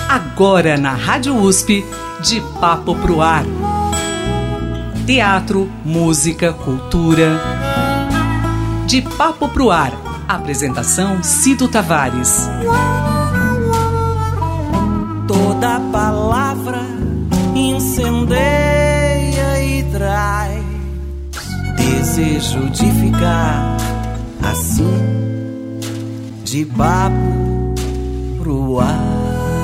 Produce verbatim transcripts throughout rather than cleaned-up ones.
Agora na Rádio U S P, De Papo Pro Ar. Teatro, música, cultura. De Papo Pro Ar. Apresentação Cido Tavares. Toda palavra incendeia e traz desejo de ficar assim, de papo pro ar.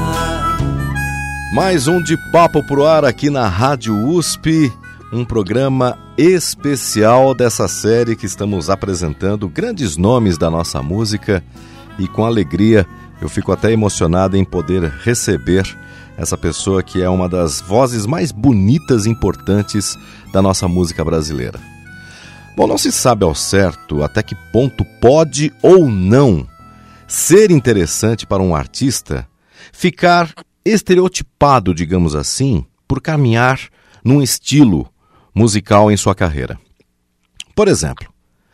Mais um De Papo Pro Ar aqui na Rádio U S P, um programa especial dessa série que estamos apresentando grandes nomes da nossa música, e com alegria eu fico até emocionado em poder receber essa pessoa que é uma das vozes mais bonitas e importantes da nossa música brasileira. Bom, não se sabe ao certo até que ponto pode ou não ser interessante para um artista ficar estereotipado, digamos assim, por caminhar num estilo musical em sua carreira. Por exemplo,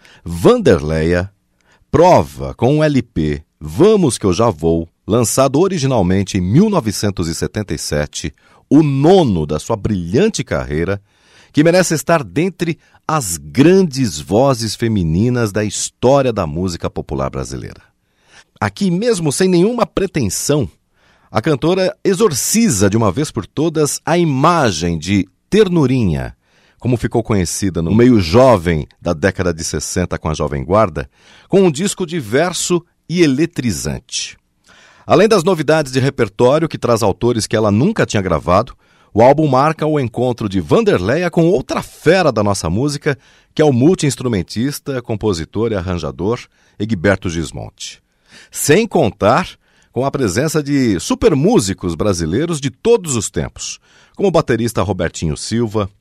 Wanderleia prova com um L P Vamos Que Eu Já Vou, lançado originalmente em mil novecentos e setenta e sete, o nono da sua brilhante carreira, que merece estar dentre as grandes vozes femininas da história da música popular brasileira. Aqui, mesmo sem nenhuma pretensão, a cantora exorciza de uma vez por todas a imagem de Ternurinha, como ficou conhecida no meio jovem da década de sessenta com a Jovem Guarda, com um disco diverso e eletrizante. Além das novidades de repertório que traz autores que ela nunca tinha gravado, o álbum marca o encontro de Wanderleia com outra fera da nossa música, que é o multi-instrumentista, compositor e arranjador Egberto Gismonti. Sem contar com a presença de supermúsicos brasileiros de todos os tempos, como o baterista Robertinho Silva,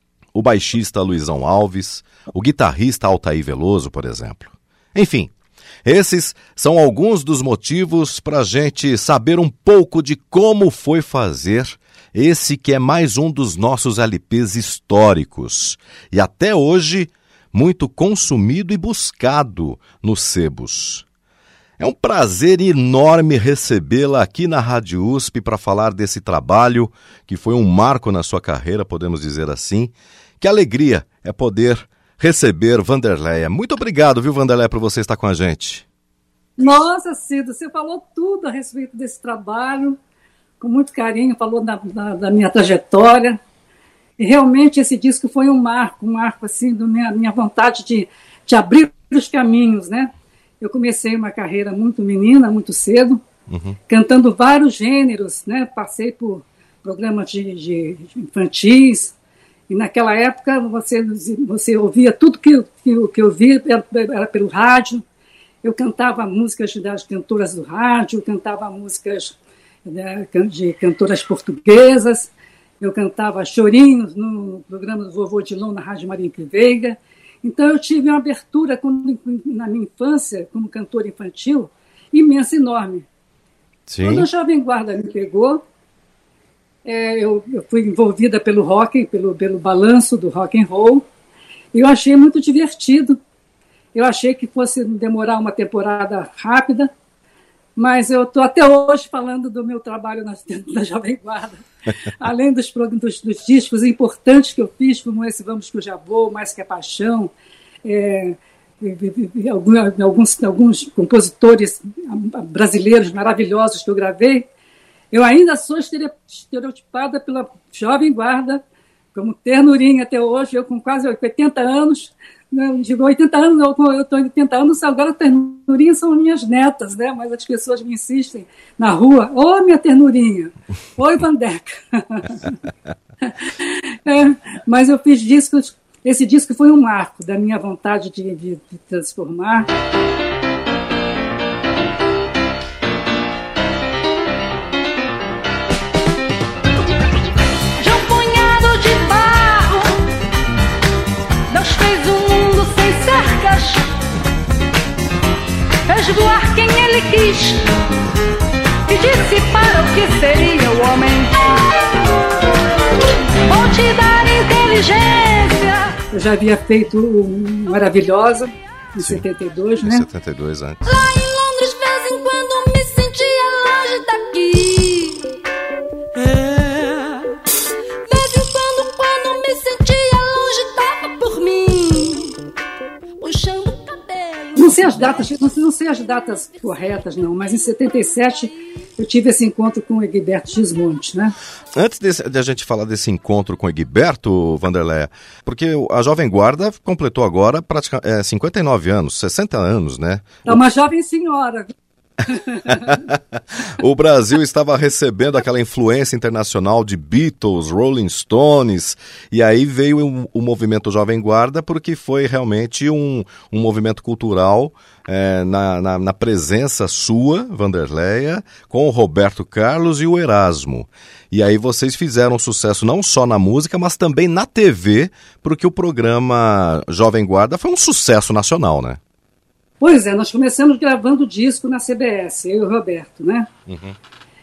o baixista Luizão Alves, o guitarrista Altair Veloso, por exemplo. Enfim, esses são alguns dos motivos para a gente saber um pouco de como foi fazer esse que é mais um dos nossos L Ps históricos e até hoje muito consumido e buscado nos sebos. É um prazer enorme recebê-la aqui na Rádio U S P para falar desse trabalho que foi um marco na sua carreira, podemos dizer assim. Que alegria é poder receber Wanderleia. Muito obrigado, viu, Wanderleia, por você estar com a gente. Nossa, Cido, você falou tudo a respeito desse trabalho, com muito carinho, falou da, da, da minha trajetória. E realmente esse disco foi um marco, um marco assim, da minha, minha vontade de, de abrir os caminhos, né? Eu comecei uma carreira muito menina, muito cedo, uhum. cantando vários gêneros, né? Passei por programas de, de infantis, e naquela época você, você ouvia tudo que, que, que eu via, era, era pelo rádio. Eu cantava músicas das cantoras do rádio, cantava músicas né, de cantoras portuguesas, eu cantava chorinhos no programa do Vovô Dilon na Rádio Maria Veiga. Então eu tive uma abertura quando, na minha infância, como cantora infantil, imensa, enorme. Sim. Quando a Jovem Guarda me pegou, é, eu, eu fui envolvida pelo rock, pelo, pelo balanço do rock and roll, e eu achei muito divertido. Eu achei que fosse demorar uma temporada rápida, mas eu estou até hoje falando do meu trabalho na, na Jovem Guarda. Além dos, dos, dos discos importantes que eu fiz, como esse Vamos Que Eu Já Vou, Mais Que a Paixão, é, alguns, alguns compositores brasileiros maravilhosos que eu gravei, eu ainda sou estereotipada pela Jovem Guarda, como Ternurinha até hoje, eu com quase oitenta anos, não, digo oitenta anos, eu estou em oitenta anos, agora Ternurinha são minhas netas, né? Mas as pessoas me insistem na rua, ô oh, minha Ternurinha, oi Vandeca. é, mas eu fiz discos, esse disco foi um marco da minha vontade de, de, de transformar. Fez voar quem ele quis e disse para o que seria o homem. Vou te dar inteligência. Eu já havia feito um Maravilhosa em Sim, setenta e dois, em né? setenta e dois antes. Lá em Londres, de vez em quando me sentia longe daqui. datas, não, não sei as datas corretas, não, mas em setenta e sete eu tive esse encontro com o Egberto Gismonti, né? Antes desse, de a gente falar desse encontro com o Egberto, Wanderleia, porque a Jovem Guarda completou agora praticamente é, cinquenta e nove anos, sessenta anos, né? É uma jovem senhora. O Brasil estava recebendo aquela influência internacional de Beatles, Rolling Stones, e aí veio o, o movimento Jovem Guarda, porque foi realmente um, um movimento cultural é, na, na, na presença sua, Wanderleia, com o Roberto Carlos e o Erasmo. E aí vocês fizeram sucesso não só na música, mas também na T V, porque o programa Jovem Guarda foi um sucesso nacional, né? Pois é, nós começamos gravando disco na C B S, eu e o Roberto, né? Uhum.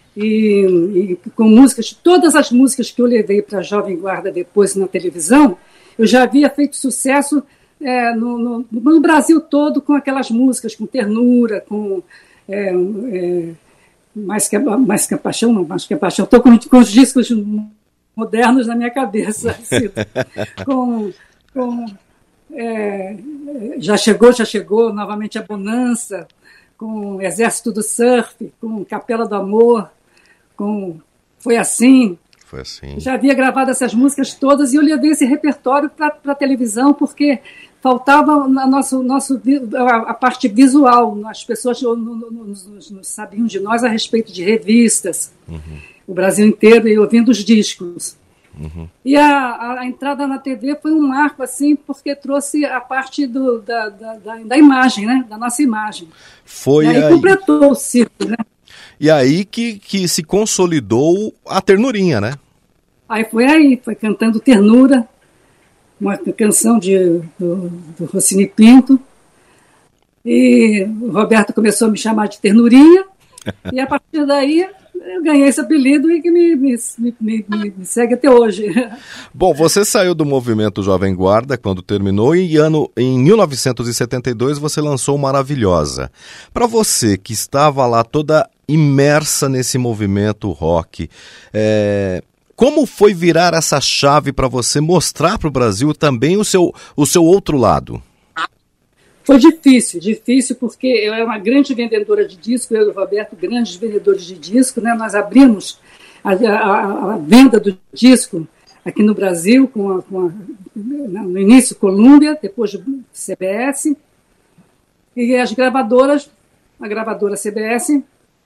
E, e com músicas, todas as músicas que eu levei para a Jovem Guarda depois na televisão, eu já havia feito sucesso é, no, no, no Brasil todo com aquelas músicas, com ternura, com é, é, mais, que, mais que a paixão, não, mais que a paixão, estou com, com os discos modernos na minha cabeça, assim, com... com É, já chegou, já chegou, novamente a Bonança, com Exército do Surf, com Capela do Amor, com Foi Assim. Foi assim. Já havia gravado essas músicas todas e eu levei esse repertório para a televisão porque faltava na nosso, nosso, a, a parte visual. As pessoas não, não, não, não sabiam de nós a respeito de revistas, uhum. O Brasil inteiro, e ouvindo os discos. Uhum. E a, a entrada na T V foi um marco, assim, porque trouxe a parte do, da, da, da, da imagem, né? Da nossa imagem. Foi e aí, aí completou o ciclo, né? E aí que, que se consolidou a ternurinha, né? Aí foi aí, foi cantando Ternura, uma canção de, do, do Rossini Pinto, e o Roberto começou a me chamar de Ternurinha, e a partir daí eu ganhei esse apelido e que me, me, me, me, me segue até hoje. Bom, você saiu do movimento Jovem Guarda quando terminou e ano, em mil novecentos e setenta e dois você lançou Maravilhosa. Para você que estava lá toda imersa nesse movimento rock, é, como foi virar essa chave para você mostrar para o Brasil também o seu, o seu outro lado? Foi difícil, difícil porque eu era uma grande vendedora de disco, eu e o Roberto, grandes vendedores de disco, né? Nós abrimos a, a, a venda do disco aqui no Brasil, com a, com a, no início Columbia, depois C B S, e as gravadoras, a gravadora C B S,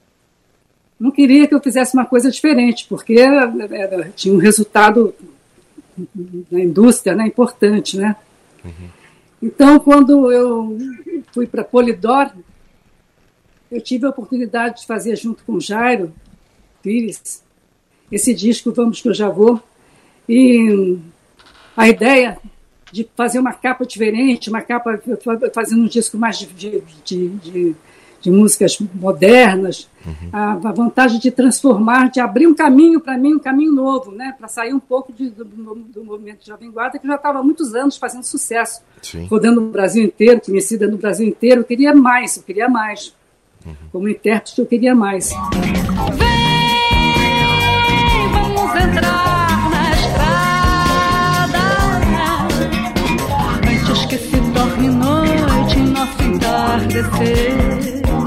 não queria que eu fizesse uma coisa diferente, porque era, era, tinha um resultado na indústria, né, importante, né? Uhum. Então, quando eu fui para Polydor, eu tive a oportunidade de fazer junto com o Jairo Pires esse disco Vamos Que Eu Já Vou, e a ideia de fazer uma capa diferente, uma capa fazendo um disco mais de, de, de, de, de músicas modernas, uhum. a, a vontade de transformar, de abrir um caminho para mim, um caminho novo, né, para sair um pouco de, do, do movimento Jovem Guarda, que já estava há muitos anos fazendo sucesso, Sim. rodando no Brasil inteiro, conhecida no Brasil inteiro. Eu queria mais, eu queria mais. Uhum. Como intérprete, eu queria mais. Vem, vamos entrar na estrada, antes que se torne noite em nosso entardecer.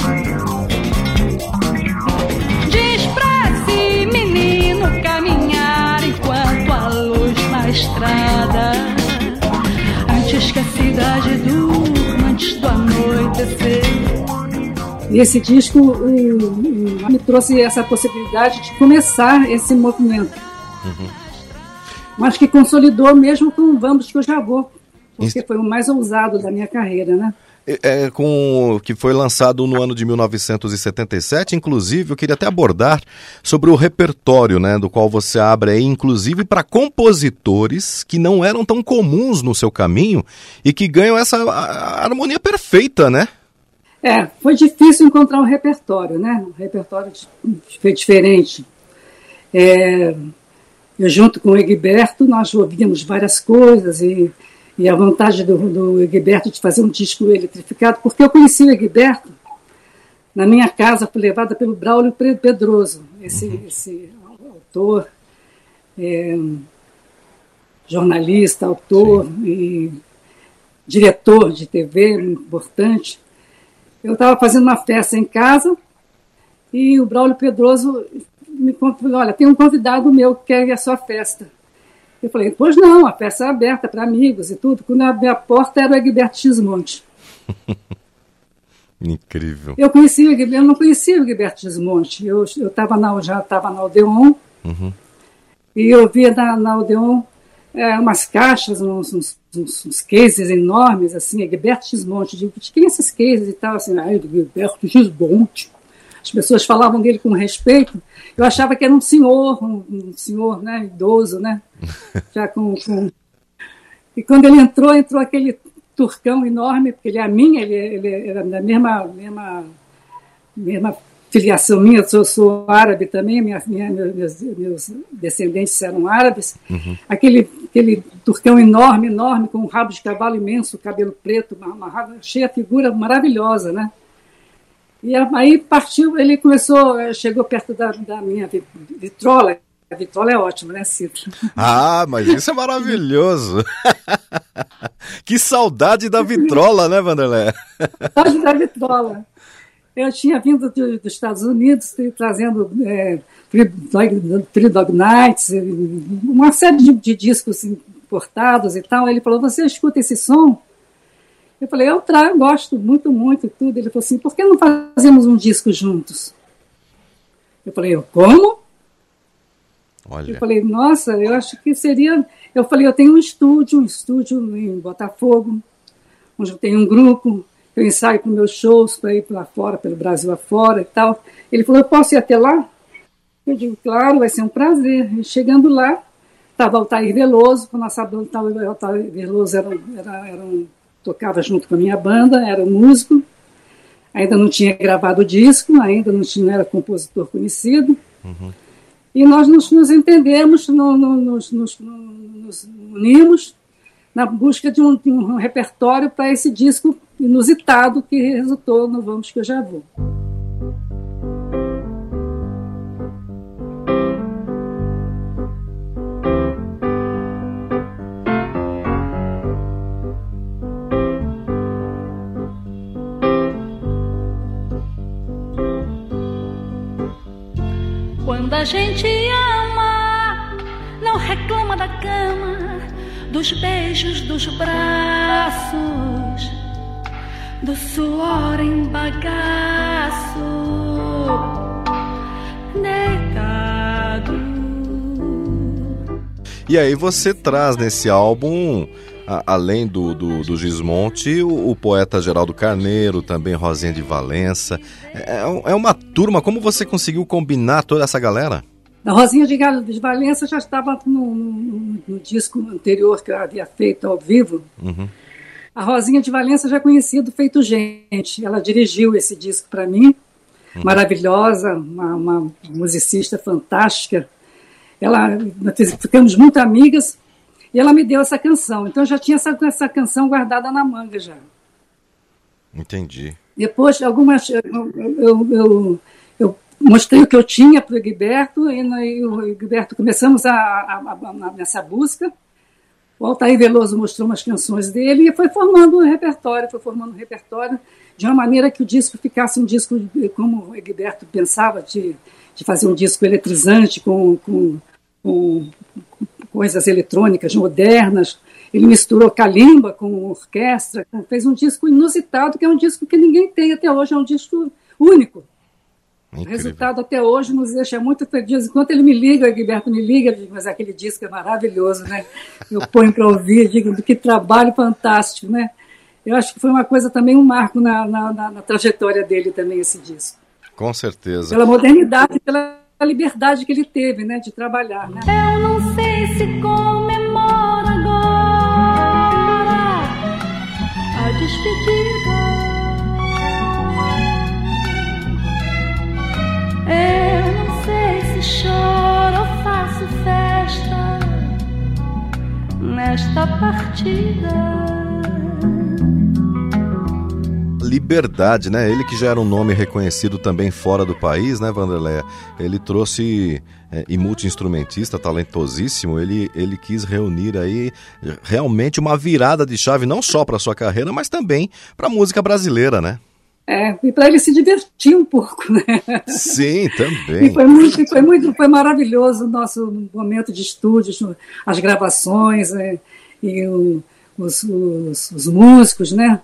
Estrada, antes que a cidade durma, antes do anoitecer. E esse disco um, um, me trouxe essa possibilidade de começar esse movimento. Uhum. Mas que consolidou mesmo com Vamos Que Eu Já Vou, porque foi o mais ousado da minha carreira, né? É, com, que foi lançado no ano de mil novecentos e setenta e sete, inclusive eu queria até abordar sobre o repertório, né, do qual você abre aí, inclusive para compositores que não eram tão comuns no seu caminho e que ganham essa a, a harmonia perfeita, né? É, foi difícil encontrar um repertório, né? Um repertório foi diferente. É, eu junto com o Egberto, nós ouvíamos várias coisas e E a vontade do, do Egberto de fazer um disco eletrificado, porque eu conheci o Egberto na minha casa, fui levada pelo Braulio Pedroso, esse, uhum. esse autor, é, jornalista, autor Sim. e diretor de T V importante. eu estava fazendo uma festa em casa e o Braulio Pedroso me falou, olha, tem um convidado meu que quer ir à sua festa. Eu falei, pois não, a festa é aberta para amigos e tudo. Quando eu abri a porta era o Egberto Gismonti. Incrível. Eu, conheci, eu não conhecia o Egberto Gismonti. Eu, eu tava na, já estava na Odeon, uhum. E eu via na, na Odeon é, umas caixas, uns, uns, uns, uns cases enormes, assim, Egberto Gismonti. Eu digo, de quem esses cases e tal? Assim, ah, Egberto Gismonti. As pessoas falavam dele com respeito. Eu achava que era um senhor, um, um senhor, né, idoso, né? Já com, com... E quando ele entrou, entrou aquele turcão enorme, porque ele é a minha, ele, ele era da mesma, mesma, mesma filiação minha, eu sou, sou árabe também, minha, minha, meus, meus descendentes eram árabes. Uhum. Aquele, aquele turcão enorme, enorme, com um rabo de cavalo imenso, cabelo preto, amarrado, cheia, figura maravilhosa, né? E aí partiu, ele começou, chegou perto da, da minha vitrola. A vitrola é ótima, né, Cito? Ah, mas isso é maravilhoso. Que saudade da vitrola, né, Vanderlé? Saudade da vitrola. Eu tinha vindo do, dos Estados Unidos, trazendo é, Three Dog Nights, uma série de, de discos importados e tal. Ele falou, você escuta esse som? Eu falei, eu trago, gosto muito, muito, tudo. Ele falou assim, por que não fazemos um disco juntos? Eu falei, como? Olha. Eu falei, nossa, eu acho que seria... Eu falei, eu tenho um estúdio, um estúdio em Botafogo, onde eu tenho um grupo, eu ensaio com meus shows para ir lá fora, pelo Brasil afora e tal. Ele falou, eu posso ir até lá? Eu digo, claro, vai ser um prazer. E chegando lá, estava o Altair Veloso, o nosso Altair Veloso era, era, era um... tocava junto com a minha banda, era um músico, ainda não tinha gravado o disco, ainda não, tinha, não era compositor conhecido, uhum. E nós nos, nos entendemos, no, no, nos, nos, nos unimos na busca de um, de um repertório para esse disco inusitado que resultou no Vamos Que Eu Já Vou. Quando a gente ama, não reclama da cama, dos beijos, dos braços, do suor em bagaço, deitado. E aí você traz nesse álbum, a, além do, do, do Gismonti, o, o poeta Geraldo Carneiro, também Rosinha de Valença. É, é uma turma, como você conseguiu combinar toda essa galera? A Rosinha de Valença já estava no, no, no disco anterior que eu havia feito ao vivo. Uhum. A Rosinha de Valença já conhecia do Feito Gente. Ela dirigiu esse disco para mim, uhum. Maravilhosa, uma, uma musicista fantástica. Ela, ficamos muito amigas e ela me deu essa canção. Então eu já tinha essa, essa canção guardada na manga já. Entendi. Depois, algumas, eu, eu, eu, eu mostrei o que eu tinha para o Egberto e, e o Egberto começamos a, a, a, a, nessa busca. O Altair Veloso mostrou umas canções dele e foi formando um repertório, foi formando um repertório de uma maneira que o disco ficasse um disco, como o Egberto pensava, de, de fazer um disco eletrizante, com, com, com coisas eletrônicas modernas. Ele misturou calimba com orquestra, fez um disco inusitado, que é um disco que ninguém tem até hoje, é um disco único. Incrível. O resultado até hoje nos deixa muito felizes. Enquanto ele me liga, o Egberto me liga, eu digo, mas aquele disco é maravilhoso, né? Eu ponho para ouvir, digo, que trabalho fantástico, né? Eu acho que foi uma coisa também, um marco na, na, na, na trajetória dele também, esse disco. Com certeza. Pela modernidade, pela liberdade que ele teve, né, de trabalhar, né? Eu não sei se comemora agora a despedida. Eu não sei se choro ou faço festa nesta partida. Liberdade, né? Ele que já era um nome reconhecido também fora do país, né, Vanderlé? Ele trouxe, é, e multi-instrumentista, talentosíssimo, ele, ele quis reunir aí realmente uma virada de chave, não só para sua carreira, mas também para a música brasileira, né? É, e para ele se divertir um pouco, né? Sim, também. E foi muito, foi muito, foi maravilhoso o nosso momento de estúdio, as gravações, é, e o, os, os, os músicos, né?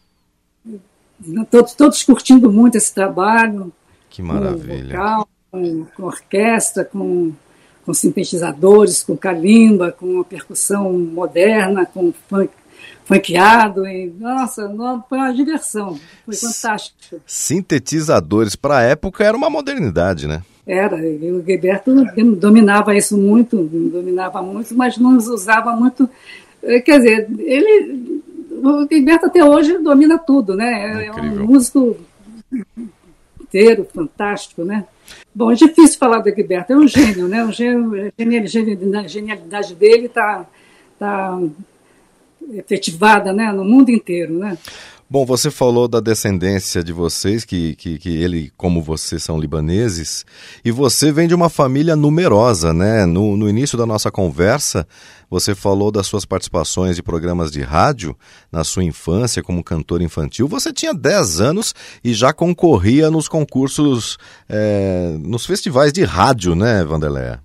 Todos, todos curtindo muito esse trabalho. Que maravilha. Com vocal, com, com orquestra, com, com sintetizadores, com calimba, com a percussão moderna, com funk, funkeado. E, nossa, foi uma diversão. Foi fantástico. Sintetizadores, para a época, era uma modernidade, né? Era. E o Gilberto dominava isso muito, dominava muito, mas não usava muito. Quer dizer, ele... O Gilberto até hoje domina tudo, né? Incrível. É um músico inteiro, fantástico, né? Bom, é difícil falar do Gilberto, é um gênio, né? Um gênio, a genialidade dele está tá efetivada, né? No mundo inteiro, né? Bom, você falou da descendência de vocês, que, que, que ele, como você, são libaneses, e você vem de uma família numerosa, né? No, no início da nossa conversa, você falou das suas participações de programas de rádio na sua infância como cantor infantil. Você tinha dez anos e já concorria nos concursos, é, nos festivais de rádio, né, Wanderleia?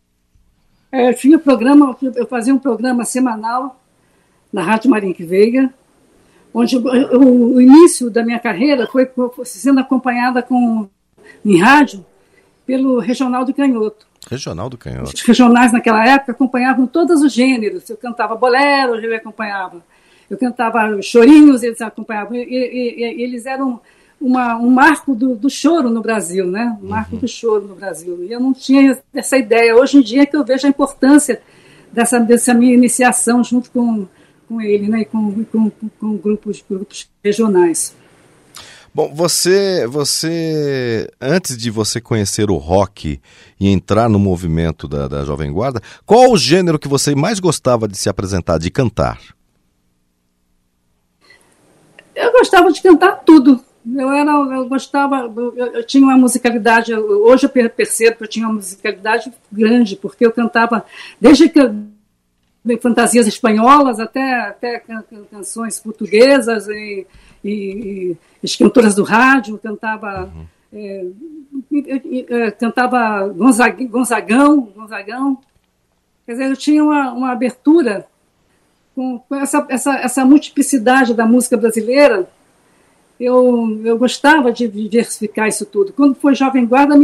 É, eu tinha programa, eu fazia um programa semanal na Rádio Marinque Veiga, onde o, o início da minha carreira foi, foi sendo acompanhada com, em rádio pelo Regional do Canhoto. Regional do Canhoto. Os regionais naquela época acompanhavam todos os gêneros. Eu cantava bolero, ele acompanhava. Eu cantava chorinhos, eles acompanhavam. E, e, e, eles eram uma, um marco do, do choro no Brasil, né? Um marco uhum. do choro no Brasil. E eu não tinha essa ideia. Hoje em dia é que eu vejo a importância dessa, dessa minha iniciação junto com com ele, né, e com, com, com grupos, grupos regionais. Bom, você, você, antes de você conhecer o rock e entrar no movimento da, da Jovem Guarda, qual o gênero que você mais gostava de se apresentar, de cantar? Eu gostava de cantar tudo. Eu, era, eu gostava, eu, eu tinha uma musicalidade, hoje eu percebo que eu tinha uma musicalidade grande, porque eu cantava, desde que eu fantasias espanholas, até, até can, can, canções portuguesas e, e, e as cantoras do rádio, cantava, uhum. é, e, e, cantava Gonzag, Gonzagão, Gonzagão. Quer dizer, eu tinha uma, uma abertura com, com essa, essa, essa multiplicidade da música brasileira. Eu, eu gostava de diversificar isso tudo. Quando foi Jovem Guarda,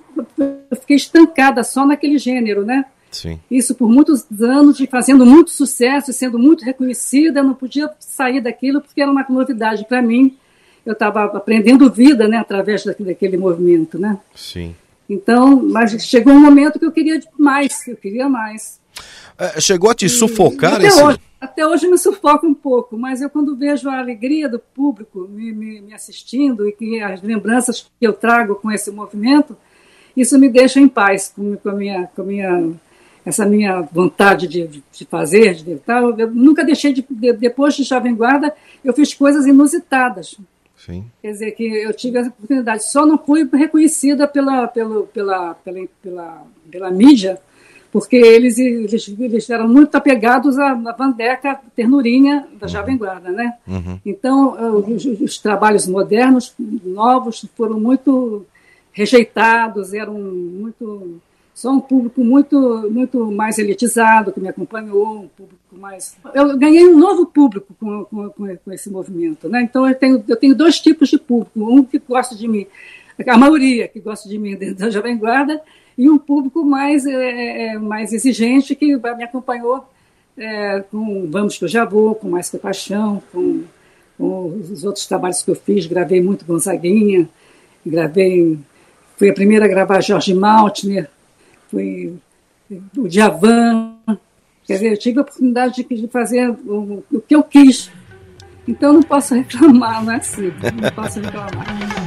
eu fiquei estancada só naquele gênero, né? Sim. Isso por muitos anos, de fazendo muito sucesso, sendo muito reconhecida, eu não podia sair daquilo porque era uma novidade para mim. Eu estava aprendendo vida, né, através daquele, daquele movimento, né? Sim. Então, mas chegou um momento que eu queria mais, eu queria mais. É, chegou a te e, sufocar? Até, esse... hoje, até hoje me sufoca um pouco, mas eu quando vejo a alegria do público me, me, me assistindo e que as lembranças que eu trago com esse movimento, isso me deixa em paz com, com a minha... Com a minha essa minha vontade de, de fazer, de, tal, eu nunca deixei de, de, depois de Jovem Guarda, eu fiz coisas inusitadas. Sim. Quer dizer, que eu tive essa oportunidade, só não fui reconhecida pela, pela, pela, pela, pela, pela mídia, porque eles, eles, eles eram muito apegados à, à Vandeca ternurinha da uhum. Jovem Guarda, né? Uhum. Então, os, os trabalhos modernos, novos, foram muito rejeitados, eram muito... Só um público muito, muito mais elitizado que me acompanhou, um público mais... Eu ganhei um novo público com, com, com esse movimento, né? Então eu tenho, eu tenho dois tipos de público, um que gosta de mim, a maioria que gosta de mim dentro da Jovem Guarda, e um público mais, é, mais exigente que me acompanhou é, com Vamos que eu já vou, com Mais que Paixão, com, com os outros trabalhos que eu fiz, gravei muito Gonzaguinha, gravei... Fui a primeira a gravar Jorge Maltner, foi o Djavan, quer dizer, eu tive a oportunidade de, de fazer o, o que eu quis. Então não posso reclamar, não é assim, não posso reclamar.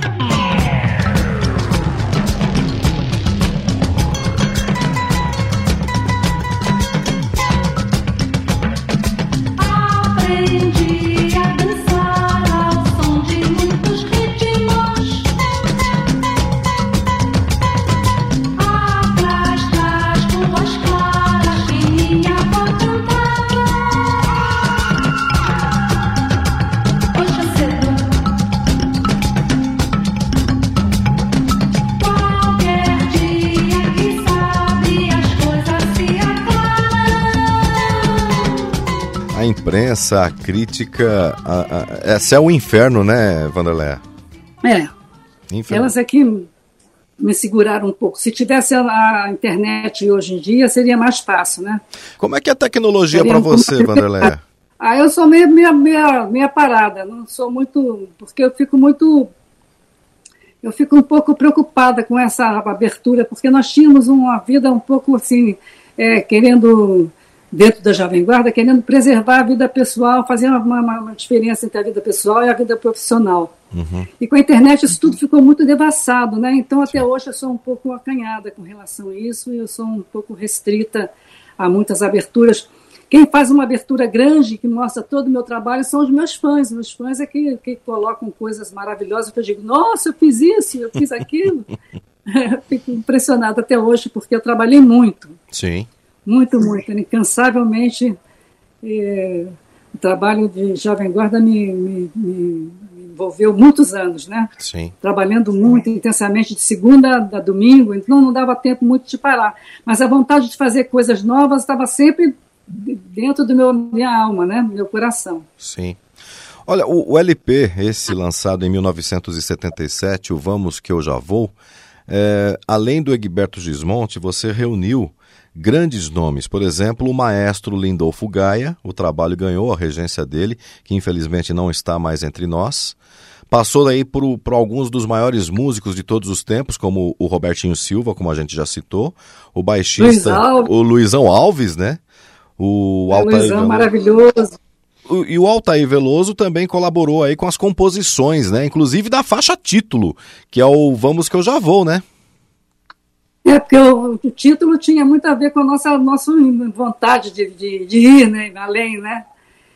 Aprendi a dançar ao som de muitos ritmos. imprensa, a crítica, a, a, esse é o inferno, né, Vanderleia? É, Inferno. Elas aqui me seguraram um pouco. Se tivesse a, a internet hoje em dia, seria mais fácil, né? Como é que é a tecnologia para você, Vanderleia? Ah, eu sou meio, meio, meio, meio parada, não sou muito, porque eu fico muito, eu fico um pouco preocupada com essa abertura, porque nós tínhamos uma vida um pouco assim, é, querendo, dentro da Jovem Guarda, querendo preservar a vida pessoal, fazer uma, uma, uma diferença entre a vida pessoal e a vida profissional. Uhum. E com a internet isso tudo ficou muito devassado, né? Então até hoje eu sou um pouco acanhada com relação a isso, e eu sou um pouco restrita a muitas aberturas. Quem faz uma abertura grande, que mostra todo o meu trabalho, são os meus fãs. Meus fãs é que, que colocam coisas maravilhosas, que eu digo, nossa, eu fiz isso, eu fiz aquilo. Fico impressionada até hoje, porque eu trabalhei muito. Sim. Muito, muito. Incansavelmente, eh, o trabalho de Jovem Guarda me, me, me envolveu muitos anos, né? Sim. Trabalhando muito intensamente, de segunda a domingo, então não dava tempo muito de parar. Mas a vontade de fazer coisas novas estava sempre dentro do meu minha alma, né, do meu coração. Sim. Olha, o, o L P, esse lançado em mil novecentos e setenta e sete, o Vamos Que Eu Já Vou, é, além do Egberto Gismonti, você reuniu grandes nomes, por exemplo, o maestro Lindolfo Gaia, o trabalho ganhou a regência dele, que infelizmente não está mais entre nós. Passou aí por, por alguns dos maiores músicos de todos os tempos, como o Robertinho Silva, como a gente já citou, o baixista, Luiz o Luizão Alves, né? O é, Altair Luizão, Veloso. Maravilhoso. O, e o Altair Veloso também colaborou aí com as composições, né? Inclusive da faixa título, que é o Vamos Que Eu Já Vou, né? É, porque o, o título tinha muito a ver com a nossa, nossa vontade de, de, de ir, né? Além, né?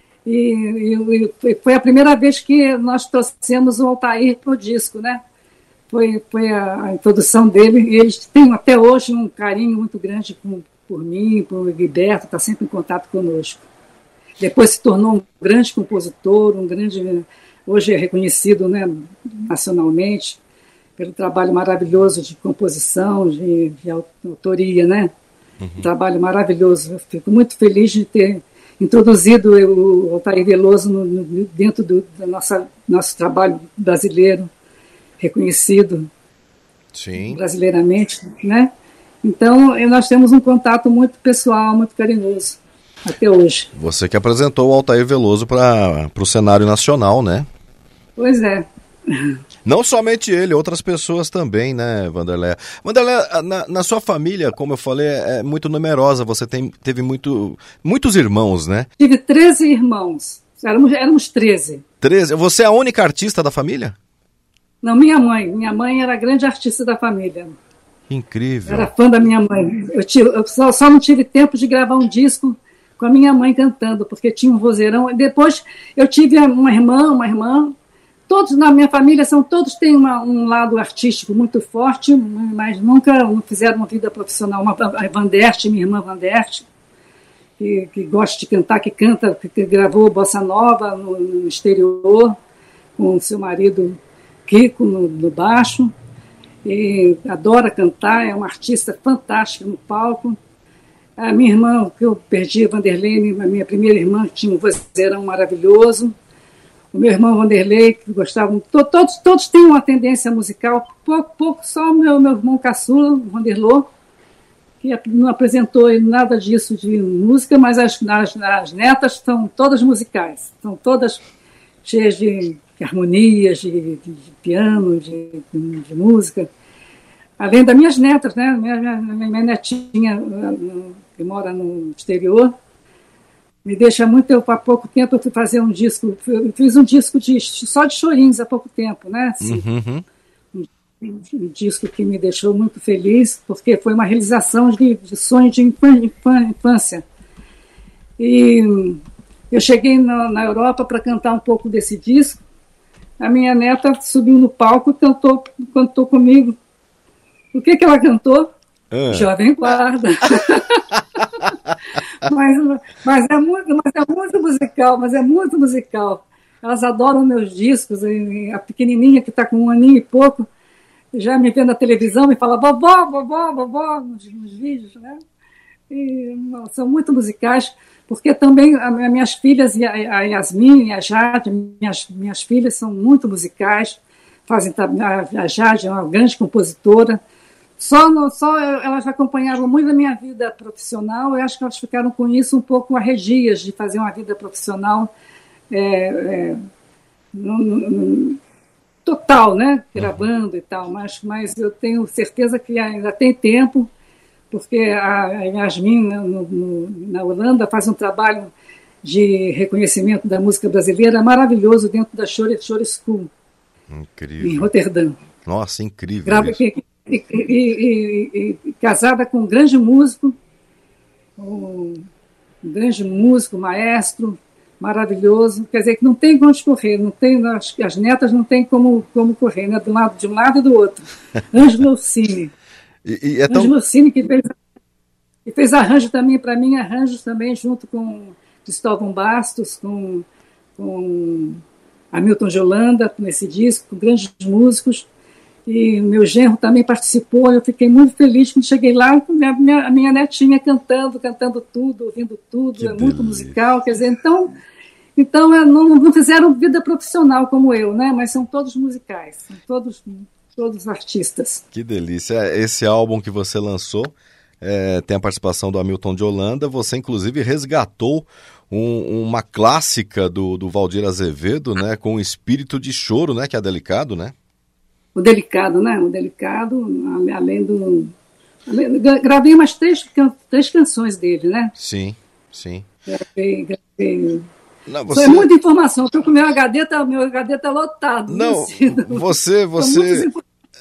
E, e, e foi a primeira vez que nós trouxemos o Altair para o disco, né? Foi, foi a, a introdução dele, e eles têm até hoje um carinho muito grande com por mim, por Egberto, está sempre em contato conosco. Depois se tornou um grande compositor, um grande, hoje é reconhecido, né, nacionalmente, pelo trabalho maravilhoso de composição, de, de autoria, né? Uhum. Um trabalho maravilhoso. Eu fico muito feliz de ter introduzido o Altair Veloso no, no, dentro do, do nossa, nosso trabalho brasileiro, reconhecido. Sim. Brasileiramente, né? Então, nós temos um contato muito pessoal, muito carinhoso, até hoje. Você que apresentou o Altair Veloso para o cenário nacional, né? Pois é. Não somente ele, outras pessoas também, né, Vanderleia? Vanderleia, na, na sua família, como eu falei, é muito numerosa, você tem, teve muito, muitos irmãos, né? Tive treze irmãos, éramos, éramos treze. treze? Você é a única artista da família? Não, minha mãe. Minha mãe era a grande artista da família. Incrível. Era fã da minha mãe. Eu, tive, eu só, só não tive tempo de gravar um disco com a minha mãe cantando, porque tinha um vozeirão. Depois eu tive uma irmã, uma irmã. Todos na minha família são todos têm uma, um lado artístico muito forte, mas nunca não fizeram uma vida profissional. Uma, a Vanderte, minha irmã Vanderte, que, que gosta de cantar, que canta, que, que gravou Bossa Nova no, no exterior, com o seu marido Kiko no, no baixo. E adora cantar, é uma artista fantástica no palco. A minha irmã, que eu perdi, a Vanderlei, a minha primeira irmã, que tinha um vozeirão maravilhoso. O meu irmão Vanderlei, que gostava, to, todos, todos têm uma tendência musical, pouco, pouco só o meu, meu irmão caçula, o Vanderlô, que não apresentou nada disso de música, mas as, as, as netas são todas musicais, são todas cheias de harmonias, de, de, de piano, de, de, de música. Além das minhas netas, né? Minha, minha, minha netinha, que mora no exterior, me deixa muito. Eu, há pouco tempo, eu fui fazer um disco, eu fiz um disco de, só de chorinhos há pouco tempo, né? Assim, uhum. um, um disco que me deixou muito feliz, porque foi uma realização de, de sonho de infância. E eu cheguei na, na Europa para cantar um pouco desse disco. A minha neta subiu no palco e cantou, cantou comigo. O que, que ela cantou? Ah. Jovem Guarda. mas, mas, é muito, mas é muito musical, mas é muito musical. Elas adoram meus discos. A pequenininha, que está com um aninho e pouco, já me vê na televisão, me fala vovó, vovó, vovó, nos, nos vídeos, né? E, são muito musicais. porque também as minhas filhas, a Yasmin e a Jade, minhas, minhas filhas são muito musicais, fazem, a Jade é uma grande compositora, só, só elas acompanhavam muito a minha vida profissional, eu acho que elas ficaram com isso um pouco arregias de fazer uma vida profissional é, é, no, no, total, né? Gravando e tal, mas, mas eu tenho certeza que ainda tem tempo, porque a Yasmin, no, no, na Holanda, faz um trabalho de reconhecimento da música brasileira maravilhoso dentro da Chore School, incrível. Em Roterdã. Nossa, incrível. Grava, e, e, e, e, e casada com um grande músico, um, um grande músico, maestro, maravilhoso, quer dizer que não tem onde correr, não tem, as, as netas não tem como, como correr, né? De um lado, de um lado e do outro. Ângelo Orsini. E, e é tão... Ângelo Orsini que fez, que fez arranjo também, para mim, arranjos também, junto com Cristóvão Bastos, com, com Hamilton de Holanda, nesse disco, com grandes músicos. E meu genro também participou, eu fiquei muito feliz quando cheguei lá, com a minha, a minha netinha cantando, cantando tudo, ouvindo tudo, Que é muito delícia. musical, quer dizer, então, então é, não, não fizeram vida profissional como eu, né? Mas são todos musicais, são todos, todos artistas. Que delícia. Esse álbum que você lançou é, tem a participação do Hamilton de Holanda, você inclusive resgatou um, uma clássica do, do Valdir Azevedo, né? Com o Espírito de Choro, né? Que é Delicado, né? O Delicado, né? O Delicado, além do... Gravei umas três, três canções dele, né? Sim, sim. Gravei... gravei... Não, você... Foi muita informação, estou com o meu H D, tá, meu H D está lotado. Não, você... você...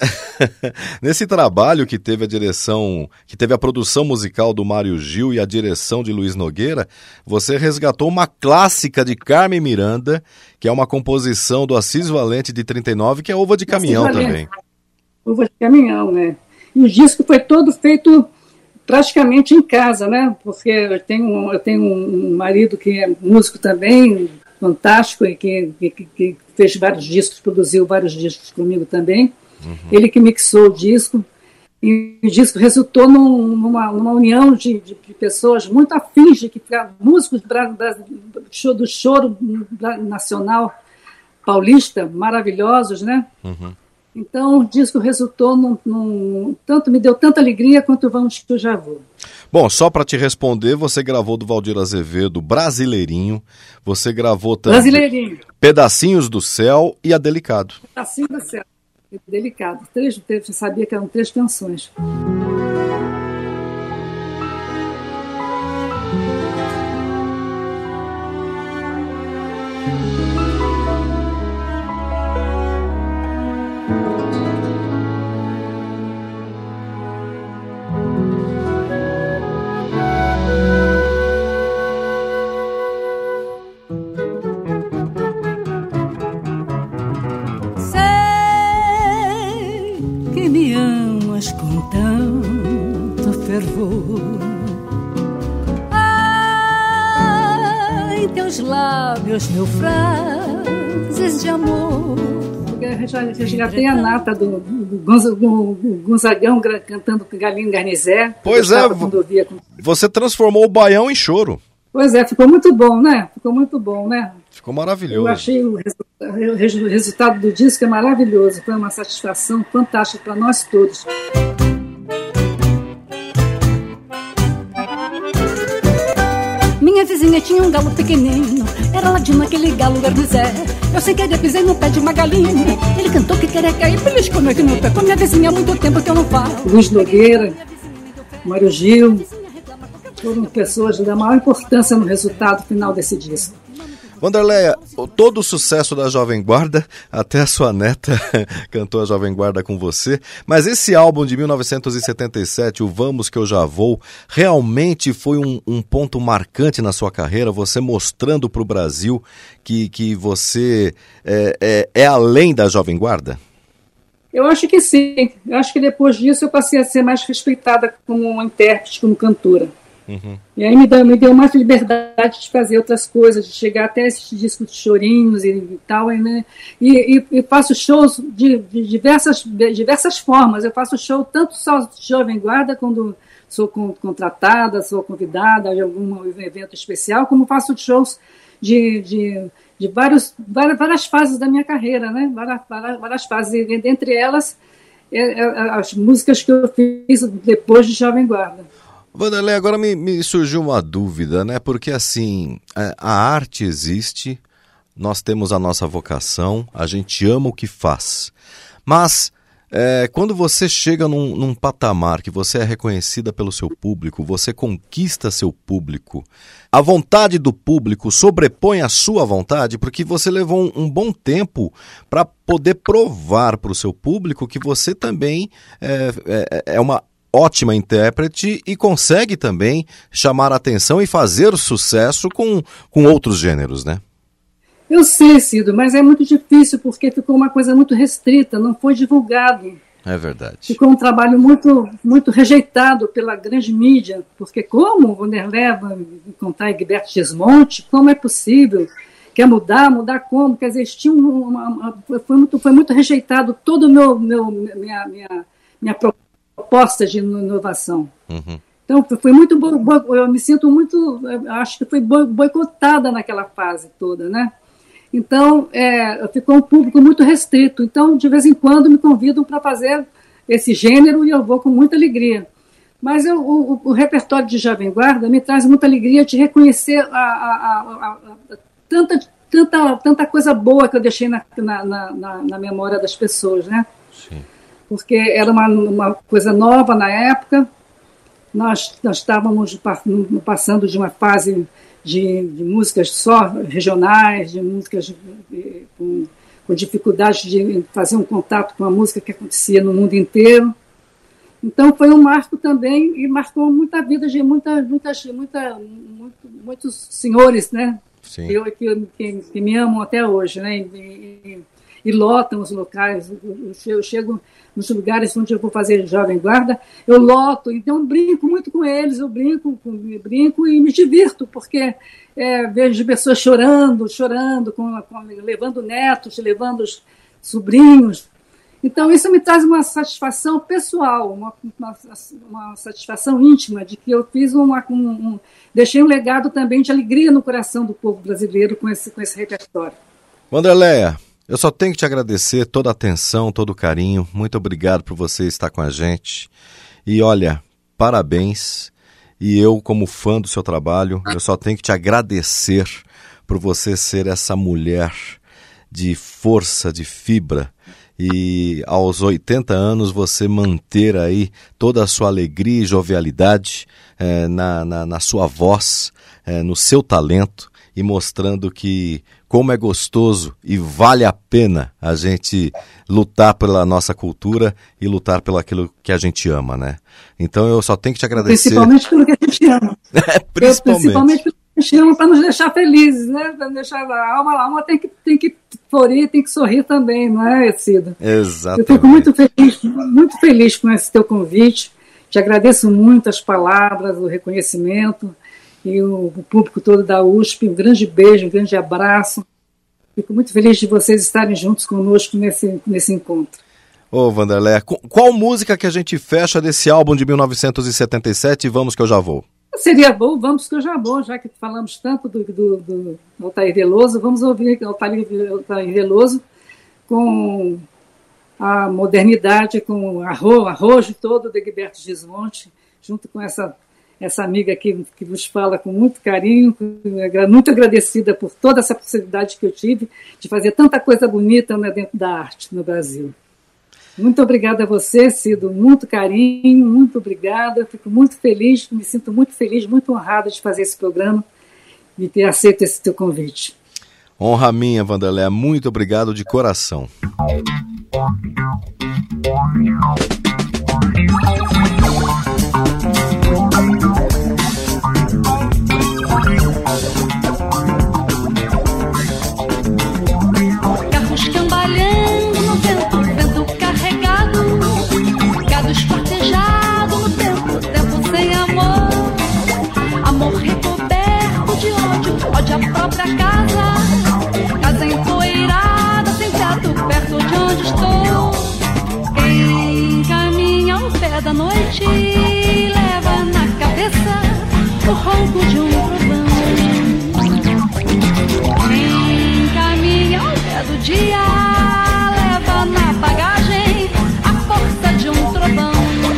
Nesse trabalho que teve a direção, que teve a produção musical do Mário Gil e a direção de Luiz Nogueira, você resgatou uma clássica de Carmen Miranda, que é uma composição do Assis Valente de trinta e nove, que é Uva de Caminhão também. Uva de Caminhão, né? E o disco foi todo feito praticamente em casa, né? Porque eu tenho, eu tenho um marido que é músico também, fantástico, e que, que, que fez vários discos, produziu vários discos comigo também. Uhum. Ele que mixou o disco, e o disco resultou num, numa, numa união de, de, de pessoas muito afins, de que músicos do choro nacional paulista, maravilhosos, né? Uhum. Então o disco resultou num, num, tanto, me deu tanta alegria quanto Vamos que eu já vou. Bom, só para te responder, você gravou do Valdir Azevedo Brasileirinho, você gravou também Brasileirinho. Pedacinhos do Céu e A Delicado. Pedacinho do Céu. Delicado. Três, você sabia que eram três canções. Ai, teus lábios, mil frases de amor. Eu já, já tem a nata do, do, Gonza, do, do Gonzagão cantando Galinho Garnizé. Pois é, você transformou o baião em choro. Pois é, ficou muito bom, né? Ficou muito bom, né? Ficou maravilhoso. Eu achei o, resu o resultado do disco é maravilhoso. Foi uma satisfação fantástica para nós todos. Minha vizinha tinha um galo pequenino, era ladinho aquele galo garnizé. Eu sem querer pisei no pé de uma galinha, ele cantou que queria cair, beliscou meu no pé com minha vizinha há muito tempo que eu não falo. Luiz Nogueira, Mário Gil, foram pessoas da maior importância no resultado final desse disco. Wanderleia, todo o sucesso da Jovem Guarda, até a sua neta cantou a Jovem Guarda com você, mas esse álbum de mil novecentos e setenta e sete, o Vamos que eu já vou, realmente foi um, um ponto marcante na sua carreira, você mostrando para o Brasil que, que você é, é, é além da Jovem Guarda? Eu acho que sim, eu acho que depois disso eu passei a ser mais respeitada como intérprete, como cantora. Uhum. E aí me deu, me deu mais liberdade de fazer outras coisas, de chegar até esses discos de chorinhos e, e tal, né? E, e, e faço shows de, de diversas, de diversas formas. Eu faço show tanto só de Jovem Guarda, quando sou contratada, sou convidada de algum evento especial, como faço shows de, de, de vários, várias, várias fases da minha carreira, né? Várias, várias, várias fases, e dentre elas é, é, as músicas que eu fiz depois de Jovem Guarda. Wanderley, agora me, me surgiu uma dúvida, né? Porque assim, a, a arte existe, nós temos a nossa vocação, a gente ama o que faz, mas é, quando você chega num, num patamar que você é reconhecida pelo seu público, você conquista seu público, a vontade do público sobrepõe a sua vontade, porque você levou um, um bom tempo para poder provar para o seu público que você também é, é, é uma ótima intérprete e consegue também chamar a atenção e fazer sucesso com, com outros gêneros, né? Eu sei, Cido, mas é muito difícil porque ficou uma coisa muito restrita, não foi divulgado. É verdade. Ficou um trabalho muito, muito rejeitado pela grande mídia, porque como o Wanderley vai encontrar Egberto Gismonti, como é possível? Quer mudar? Mudar como? Quer dizer, tinha uma, uma, foi, muito, foi muito rejeitado todo o meu, meu, minha, minha, minha proposta. proposta de inovação. Uhum. Então, foi muito bo- bo- eu me sinto muito, acho que foi bo- boicotada naquela fase toda, né? Então, é, ficou um público muito restrito. Então, de vez em quando, me convidam para fazer esse gênero e eu vou com muita alegria. Mas eu, o, o repertório de Jovem Guarda me traz muita alegria de reconhecer a, a, a, a, a, tanta, tanta, tanta coisa boa que eu deixei na, na, na, na memória das pessoas, né? Sim. Porque era uma, uma coisa nova na época, nós, nós estávamos passando de uma fase de, de músicas só regionais, de músicas de, com, com dificuldade de fazer um contato com a música que acontecia no mundo inteiro. Então foi um marco também e marcou muita vida de muita, muitas, muita, muito, muitos senhores, né? Sim. Eu, que, que, que me amam até hoje, né? E, e, e lotam os locais. Eu chego nos lugares onde eu vou fazer Jovem Guarda, eu loto, então eu brinco muito com eles, eu brinco, brinco e me divirto, porque é, vejo pessoas chorando, chorando, com, com, levando netos, levando os sobrinhos. Então isso me traz uma satisfação pessoal, uma, uma, uma satisfação íntima de que eu fiz uma, um, um, deixei um legado também de alegria no coração do povo brasileiro com esse, com esse repertório. Wanderley, eu só tenho que te agradecer toda a atenção, todo o carinho. Muito obrigado por você estar com a gente. E olha, parabéns. E eu, como fã do seu trabalho, eu só tenho que te agradecer por você ser essa mulher de força, de fibra. E aos oitenta anos você manter aí toda a sua alegria e jovialidade é, na, na, na sua voz, é, no seu talento. E mostrando que como é gostoso e vale a pena a gente lutar pela nossa cultura e lutar pelo aquilo que a gente ama, né? Então eu só tenho que te agradecer. Principalmente pelo que a gente ama. É, principalmente. Eu, principalmente pelo que a gente ama, para nos deixar felizes, né? Para deixar a alma, a alma tem que, tem que florir, tem que sorrir também, não é, Cida? Exatamente. Eu fico muito feliz, muito feliz com esse teu convite. Te agradeço muito as palavras, o reconhecimento. E o, o público todo da U S P, um grande beijo, um grande abraço. Fico muito feliz de vocês estarem juntos conosco nesse, nesse encontro. Ô, Wanderley, qual música que a gente fecha desse álbum de mil novecentos e setenta e sete? Vamos que eu já vou. Seria bom, vamos que eu já vou, já que falamos tanto do, do, do Altair Veloso, vamos ouvir Altair, Altair Veloso com a modernidade, com o arrojo, arrojo todo de Egberto Gismonti, junto com essa... essa amiga aqui que vos fala com muito carinho, muito agradecida por toda essa possibilidade que eu tive de fazer tanta coisa bonita, né, dentro da arte no Brasil. Muito obrigada a você, Cido, muito carinho, muito obrigada, fico muito feliz, me sinto muito feliz, muito honrada de fazer esse programa e ter aceito esse teu convite. Honra minha, Wanderley, muito obrigado de coração. Carros cambalhando no vento, vento carregado, gado esquartejado no tempo, tempo sem amor. da noite leva na cabeça o ronco de um trovão. Quem caminha ao pé do dia leva na bagagem a força de um trovão.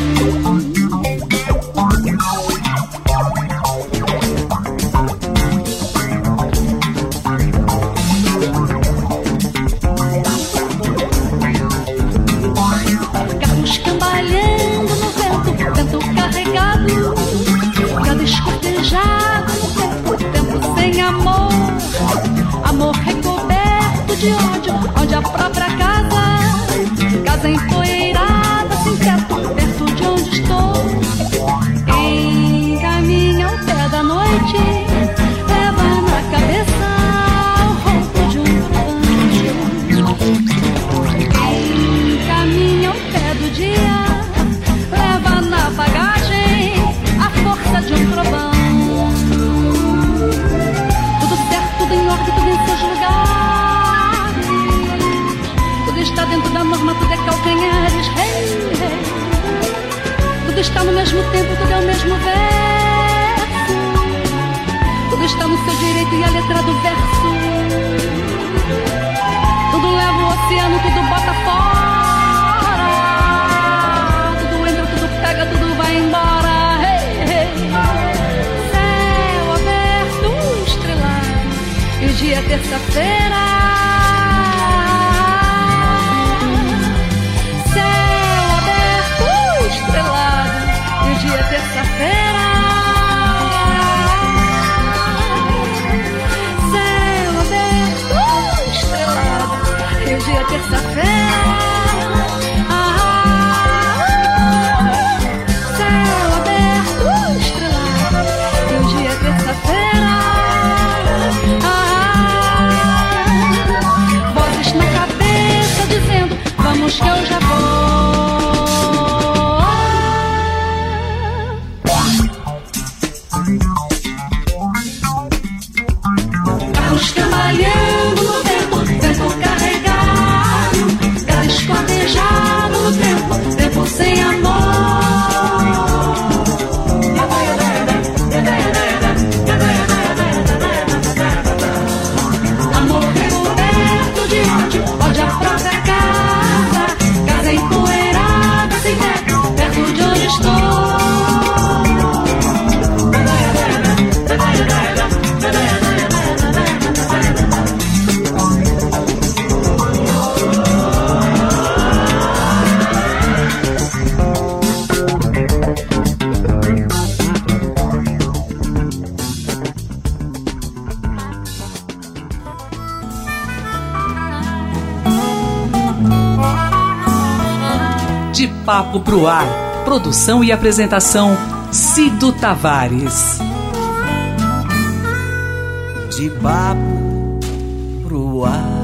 Gatos cambalhando no vento, vento carregado, gado escortejado no tempo, tempo sem amor, amor recoberto de ódio, onde a própria casa, casa empoeirada, sem teto, perto de onde estou. Quem caminha ao pé da noite leva na cabeça o ronco de um trovão. Quem caminha ao pé do dia leva na bagagem a força de um trovão. Tudo certo, tudo em ordem, tudo em seus lugares. Tudo está dentro da norma, tudo é calcanhares. Hey, hey. Tudo está no mesmo tempo, tudo é o mesmo verso. Tudo está no seu direito e a letra do verso. Tudo leva o oceano, tudo bota fora. Tudo entra, tudo pega, tudo vai embora. Hey, hey. Céu aberto, estrelado, e o dia é terça-feira. Céu aberto, estrelado, e o dia é terça-feira. Céu aberto, estrelado, e o dia é terça-feira. Céu aberto, estrelado, e o dia é terça-feira. Vozes na cabeça dizendo: vamos que eu já vou. Carros cambalhando no tempo, tempo carregado, gado escortejado no tempo, tempo sem amor. Amor recoberto de ódio, ódio à própria casa, casa empoeirada, sem teto, perto de onde estou. De Papo pro Ar. Produção e apresentação Cido Tavares. De papo pro ar.